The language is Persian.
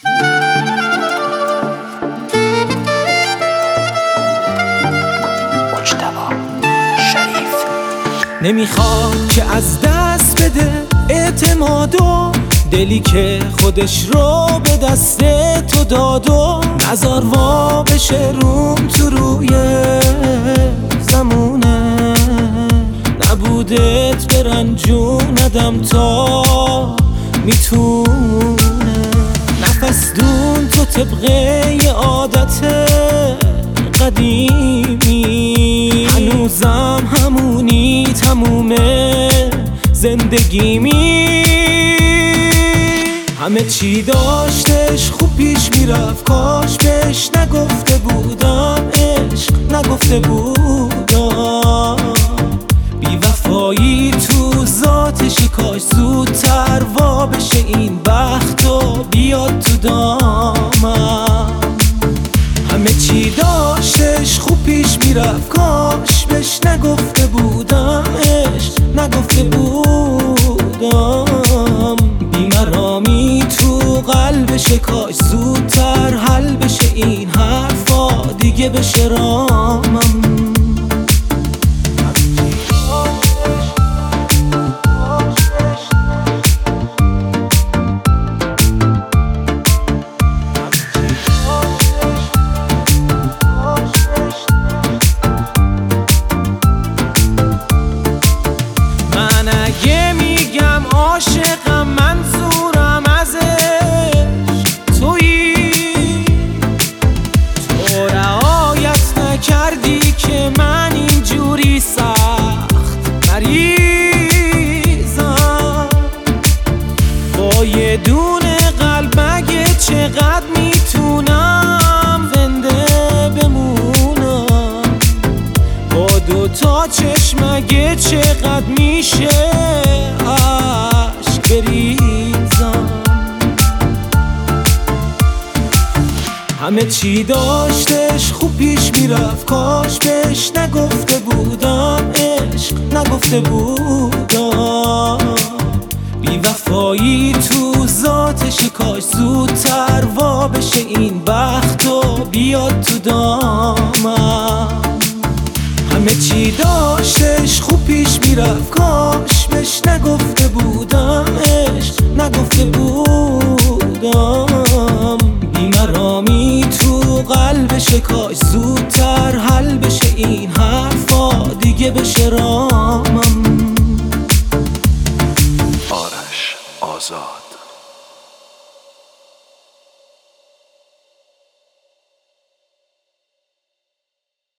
نمیخواد که از دست بده اعتمادو، دلی که خودش رو به دست تو دادو. نزار وا بشه روم تو روی زمونه، نبودت برنجوندم تا میتونه. نفس دون تو طبقه عادت قدیمی، هنوزم همونی تمومه زندگیمی. همه چی داشتش خوب پیش میرفت، کاش بهش نگفته بودم عشق، نگفته بودم. بی وفایی تو ذاتش، کاش زودتر وا بشه این بخت و بیاد تو دامم. همه چی داشتش خوب پیش میرفت، کاش بهش نگفته بودم عشق، نگفته بودم. بیمرامی تو قلبشه، کاش زودتر حل بشه این حرفا، دیگه بشه رامم. من اگه میگم عاشقم، منظورم ازش تویی. تو رعایت نکردی که من اینجوری سخت مریضم. با یه دونه قلب اگه چقدر میتونم زنده بمونم، با دوتا چشم اگه چقدر میشه عشق بریزم. همه چی داشتش خوب پیش میرفت، کاش بهش نگفته بودم عشق، نگفته بودم. بی وفایی تو ذاتش، کاش زودتر وا بشه این بخت و بیاد تو دامم. همه چی داشتش خوب پیش میرفت، کاش بهش نگفته بودم عشق، نگفته بودم. بیمرامی تو قلبشه، کاش زودتر حل بشه این حرفا، دیگه بشه رام.